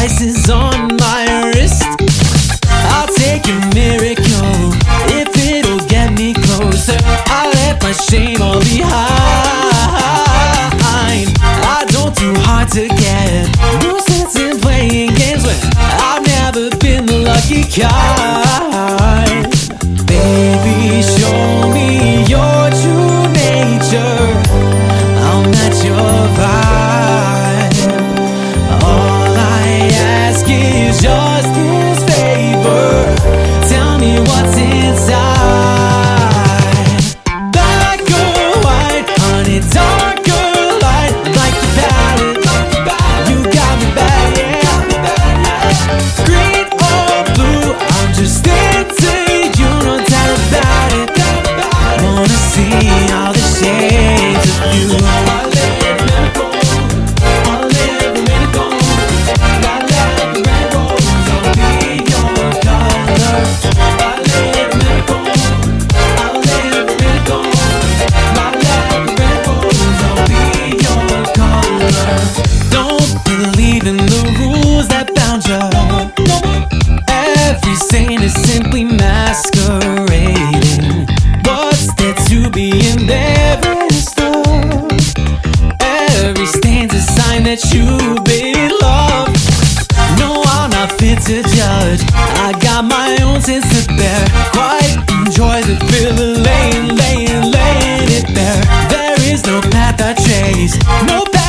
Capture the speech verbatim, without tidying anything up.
ice is on my wrist. I'll take your miracle if it'll get me closer. I left my shame all behind. I don't do hard to get. No sense in playing games when I've never been the lucky kind. Baby, show me your true nature. I'll match your vibe. All I ask is just this favor. Tell me what's inside. Black or white, honey, dark or light. I like your palette. You got me bad, yeah. Green or blue, I'm just into you. No doubt about it. Wanna see all the shades of you. Simply masquerading. What's there to be embarrassed of? Every stain's a sign that you belong. No, I'm not fit to judge. I got my own sense to bear. Quite enjoy the thrill of laying, laying, laying it bare. There is no path I trace, no path